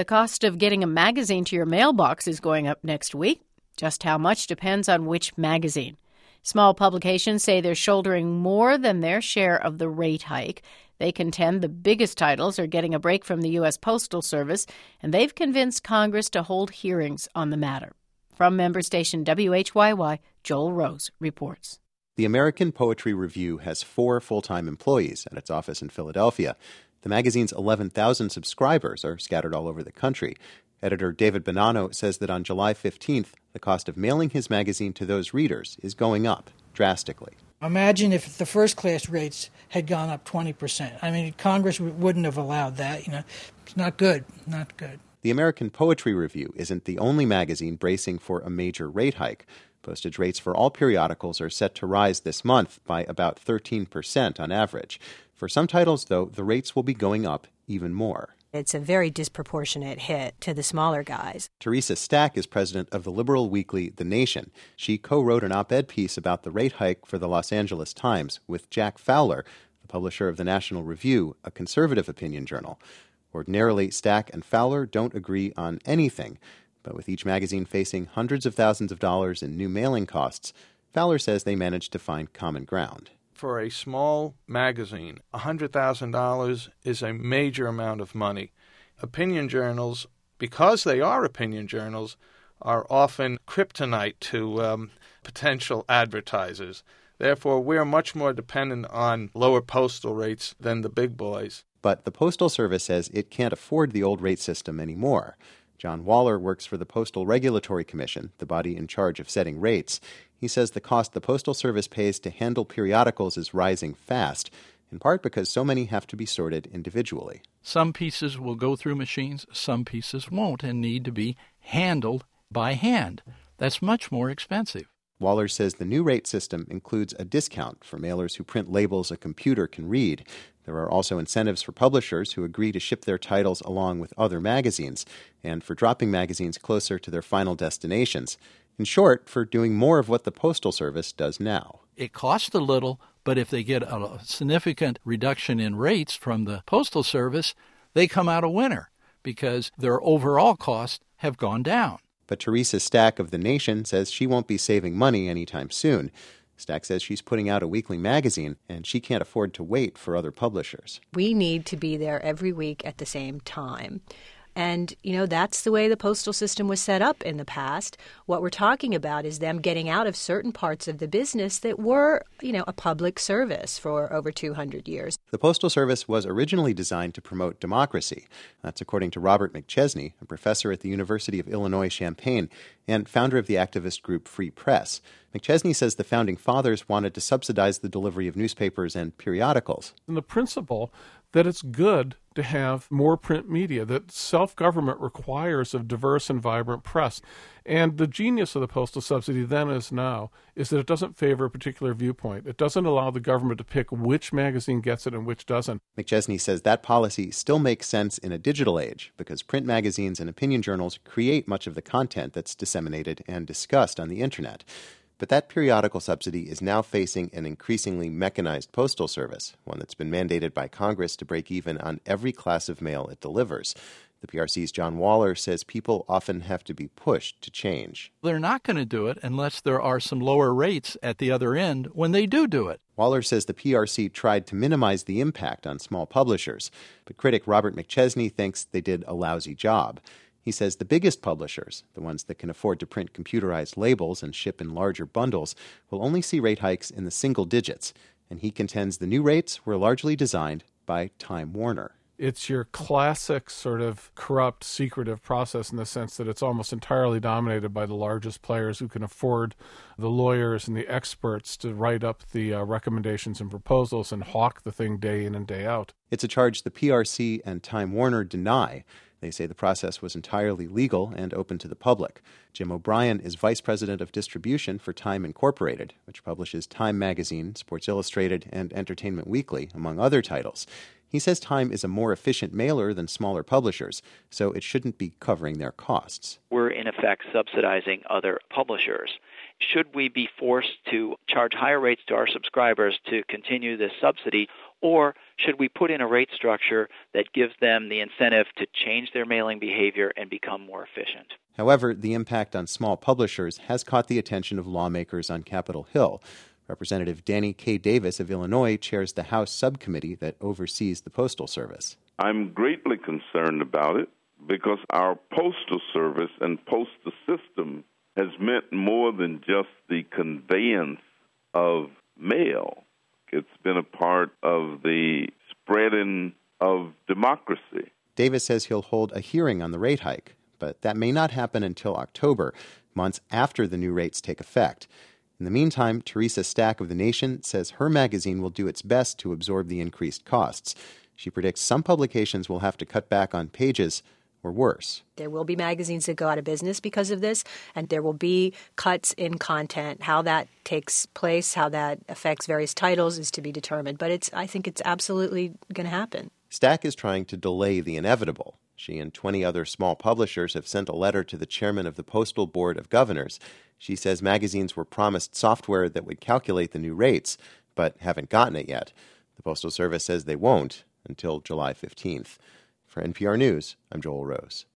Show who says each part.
Speaker 1: The cost of getting a magazine to your mailbox is going up next week. Just how much depends on which magazine. Small publications say they're shouldering more than their share of the rate hike. They contend the biggest titles are getting a break from the U.S. Postal Service, and they've convinced Congress to hold hearings on the matter. From member station WHYY, Joel Rose reports.
Speaker 2: The American Poetry Review has 4 full-time employees at its office in Philadelphia. The magazine's 11,000 subscribers are scattered all over the country. Editor David Bonanno says that on July 15th, the cost of mailing his magazine to those readers is going up drastically.
Speaker 3: Imagine if the first-class rates had gone up 20%. I mean, Congress wouldn't have allowed that. It's not good, not good.
Speaker 2: The American Poetry Review isn't the only magazine bracing for a major rate hike. Postage rates for all periodicals are set to rise this month by about 13% on average. For some titles, though, the rates will be going up even more.
Speaker 4: It's a very disproportionate hit to the smaller guys.
Speaker 2: Teresa Stack is president of the liberal weekly The Nation. She co-wrote an op-ed piece about the rate hike for the Los Angeles Times with Jack Fowler, the publisher of the National Review, a conservative opinion journal. Ordinarily, Stack and Fowler don't agree on anything, but with each magazine facing hundreds of thousands of dollars in new mailing costs, Fowler says they managed to find common ground.
Speaker 5: For a small magazine, $100,000 is a major amount of money. Opinion journals, because they are opinion journals, are often kryptonite to potential advertisers. Therefore, we're much more dependent on lower postal rates than the big boys.
Speaker 2: But the Postal Service says it can't afford the old rate system anymore. John Waller works for the Postal Regulatory Commission, the body in charge of setting rates. He says the cost the Postal Service pays to handle periodicals is rising fast, in part because so many have to be sorted individually.
Speaker 6: Some pieces will go through machines, some pieces won't, and need to be handled by hand. That's much more expensive.
Speaker 2: Waller says the new rate system includes a discount for mailers who print labels a computer can read. There are also incentives for publishers who agree to ship their titles along with other magazines, and for dropping magazines closer to their final destinations. In short, for doing more of what the Postal Service does now.
Speaker 6: It costs a little, but if they get a significant reduction in rates from the Postal Service, they come out a winner because their overall costs have gone down.
Speaker 2: But Teresa Stack of The Nation says she won't be saving money anytime soon. Stack says she's putting out a weekly magazine, and she can't afford to wait for other publishers.
Speaker 4: We need to be there every week at the same time. And, that's the way the postal system was set up in the past. What we're talking about is them getting out of certain parts of the business that were, a public service for over 200 years.
Speaker 2: The Postal Service was originally designed to promote democracy. That's according to Robert McChesney, a professor at the University of Illinois Champaign and founder of the activist group Free Press. McChesney says the Founding Fathers wanted to subsidize the delivery of newspapers and periodicals.
Speaker 7: And the principle that it's good to have more print media, that self-government requires a diverse and vibrant press. And the genius of the postal subsidy then as now is that it doesn't favor a particular viewpoint. It doesn't allow the government to pick which magazine gets it and which doesn't.
Speaker 2: McChesney says that policy still makes sense in a digital age because print magazines and opinion journals create much of the content that's disseminated and discussed on the internet. But that periodical subsidy is now facing an increasingly mechanized postal service, one that's been mandated by Congress to break even on every class of mail it delivers. The PRC's John Waller says people often have to be pushed to change.
Speaker 6: They're not going to do it unless there are some lower rates at the other end when they do it.
Speaker 2: Waller says the PRC tried to minimize the impact on small publishers, but critic Robert McChesney thinks they did a lousy job. He says the biggest publishers, the ones that can afford to print computerized labels and ship in larger bundles, will only see rate hikes in the single digits, and he contends the new rates were largely designed by Time Warner.
Speaker 7: It's your classic sort of corrupt, secretive process in the sense that it's almost entirely dominated by the largest players who can afford the lawyers and the experts to write up the recommendations and proposals and hawk the thing day in and day out.
Speaker 2: It's a charge the PRC and Time Warner deny. They say the process was entirely legal and open to the public. Jim O'Brien is vice president of distribution for Time Incorporated, which publishes Time Magazine, Sports Illustrated, and Entertainment Weekly, among other titles. He says Time is a more efficient mailer than smaller publishers, so it shouldn't be covering their costs.
Speaker 8: We're, in effect, subsidizing other publishers. should we be forced to charge higher rates to our subscribers to continue this subsidy, or should we put in a rate structure that gives them the incentive to change their mailing behavior and become more efficient?
Speaker 2: However, the impact on small publishers has caught the attention of lawmakers on Capitol Hill. Representative Danny K. Davis of Illinois chairs the House subcommittee that oversees the Postal Service.
Speaker 9: I'm greatly concerned about it because our postal service and postal system has meant more than just the conveyance of mail. It's been a part of the spreading of democracy.
Speaker 2: Davis says he'll hold a hearing on the rate hike, but that may not happen until October, months after the new rates take effect. In the meantime, Teresa Stack of The Nation says her magazine will do its best to absorb the increased costs. She predicts some publications will have to cut back on pages or worse.
Speaker 4: There will be magazines that go out of business because of this, and there will be cuts in content. How that takes place, how that affects various titles is to be determined. But I think it's absolutely going to happen.
Speaker 2: Stack is trying to delay the inevitable. She and 20 other small publishers have sent a letter to the chairman of the Postal Board of Governors. She says magazines were promised software that would calculate the new rates, but haven't gotten it yet. The Postal Service says they won't until July 15th. For NPR News, I'm Joel Rose.